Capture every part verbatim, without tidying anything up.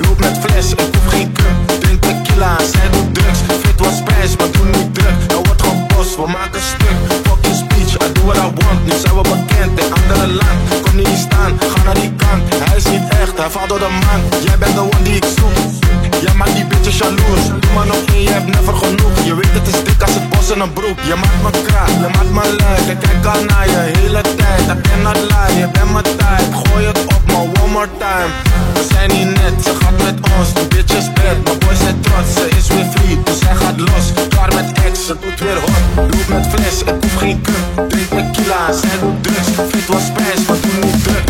loop met fles, ik hoef geen cup. Drink tequila, zij doet drugs. Fit was spijs, maar doe niet druk. Er wordt gebost, we maken stuk. Fuck your speech, I do what I want. Nu zijn we bekend in andere land. Kom niet staan, ga naar die kant. Hij is niet echt, hij valt door de man. Jij bent de one die ik zoek. Jij maakt die bitches jaloers. Doe maar nog één, je hebt never genoeg. Je weet het is dik als het bos in een broek. Je maakt me kraak, je maakt me luid. Ik kijk al naar je hele tijd. Ik ben not lie, je bent mijn type. Gooi het op me, one more time. We zijn niet net, ze gaat met ons. Die bitch is bad, mijn boys zijn trots. Ze is weer free, dus zij gaat los. Klaar met ex, ze doet weer hot. Loop met fles, ik hoef geen cup. Drink tequila, zij doet drugs. Fit was spijs, maar doe niet druk.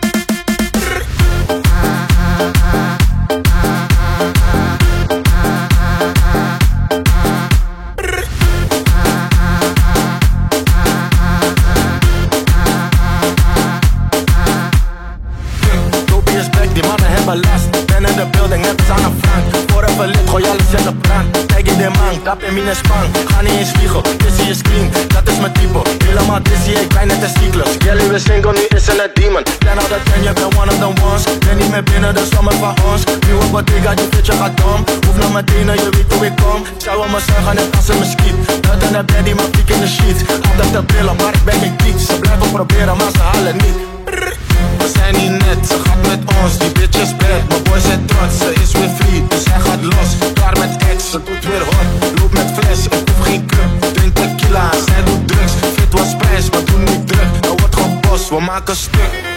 Ben in de building, net als aan een frank. Forever lit, gooi alles in de brand. Kijk in de man, tap in mijn spang. Ga niet in spiegel, dizzy is clean. Dat is mijn type, helemaal dizzy, ik ben net een cyclus. Jelly weer single, nu is ze een demon. Ten out of ten, je bent one of the ones. Ben niet meer binnen, de zomer van ons. Nieuwe bottega, die bitch, je gaat dom. Hoef naar mijn tenen, je weet hoe ik kom. Zou me zeggen, net als in mijn skiet. Dat en de bed, die maar piek in de sheets. Altijd de brillen, maar ik ben geen geek. Ze blijven proberen, maar ze halen niet. We zijn niet net, ze gaat met ons, die bitch is bad. Mijn boys zijn trots, ze is weer free, dus hij gaat los. Klaar met ex, ze doet weer hot. Loop met fles, ik hoef geen cup. Drink tequila, zij doet drugs. Fit was prijs, maar doe niet druk. Er wordt gebost, we maken stuk.